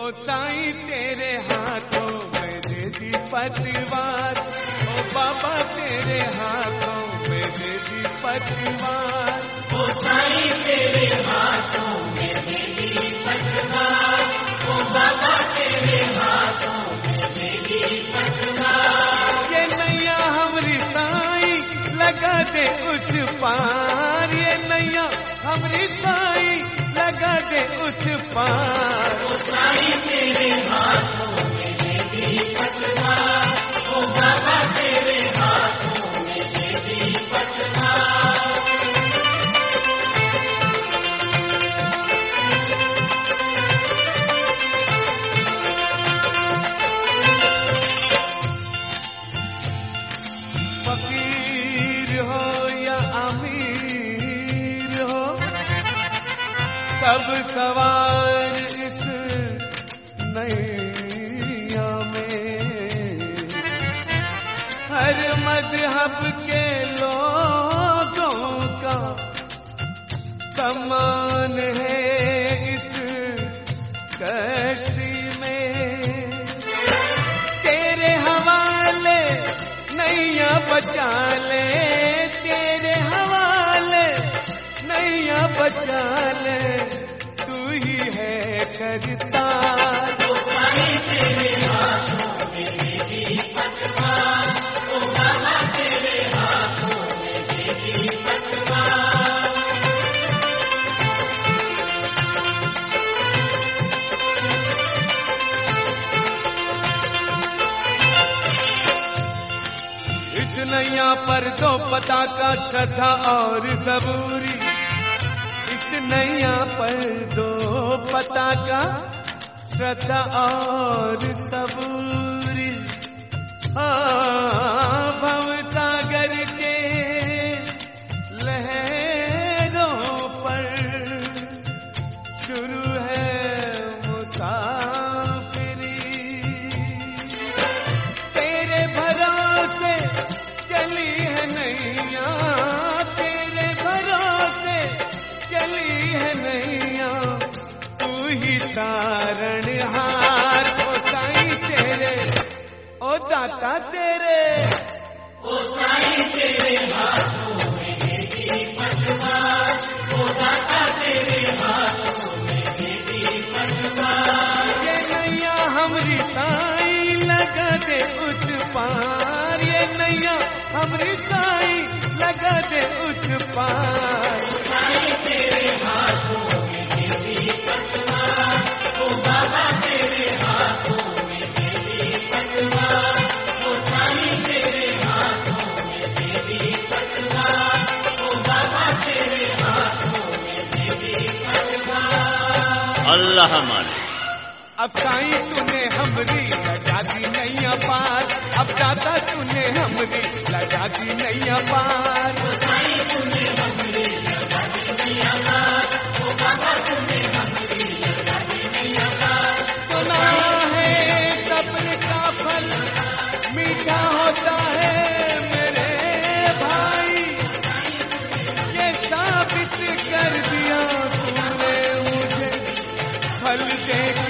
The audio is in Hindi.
साईं तेरे हाथों में दे दी पतवार, ओ बाबा तेरे हाथों में दे दी पतवार, ओ साईं तेरे हाथों में दे दी पतवार, ओ बाबा तेरे हाथों में दे दी पतवार। ये नैया हमरी साईं लगा दे उस पार, ये नैया हमरी साईं लगा दे उस पार, ओ साईं तेरे हाथों में दे दी पतवार, ओ बाबा तेरे हाथों में दे दी पतवार। फकीर हो या अमीर हो, सब सवार इस नैया में। हर मजहब के लोगों का सम्मान है इस कश्ती में। तेरे हवाले नैया बचा ले, तेरे हवाले नैया बचा ले, तू ही है करतार। ओ साईं तेरे हाथों में दे दी पतवार, ओ बाबा तेरे हाथों में दे दी पतवार। इस नैया पर दो पता का श्रद्धा और सबूरी, इस नैया पर दो पता का श्रद्धा और सबूरी। भव सागर के लहरों पर शुरू है मुसाफिरी, तेरे भरोसे चली है नैया, तेरे भरोसे चली है नैया, तू ही तारणहार। ओ साईं तेरे, ओ दाता तेरे, ओ साईं तेरे हाथों में दे दी पतवार, ओ दाता तेरे हाथों में दे दी पतवार। ये नैया हमरी साईं लगा दे उस पार, ये नैया हमरी साईं लगा दे उस पार। ओ साईं तेरे हाथों में दे दी पतवार, ओ बाबा तेरे हाथों में दे दी पतवार, ओ साईं तेरे हाथों में दे दी पतवार, ओ बाबा तेरे हाथों में दे दी पतवार। अल्लाह मालिक। अब साईं तूने हमरी लगा दी नैया पार, अब दादा तूने हमरी लगा दी नैया पार। ओ साईं तूने हमरी लगा दी नैया पार, ओ बाबा तूने हमरी लगा दी नैया पार। सुना है सब्र का फल मीठा होता है मेरे भाई, ये साबित कर दिया तूने मुझे फल देकर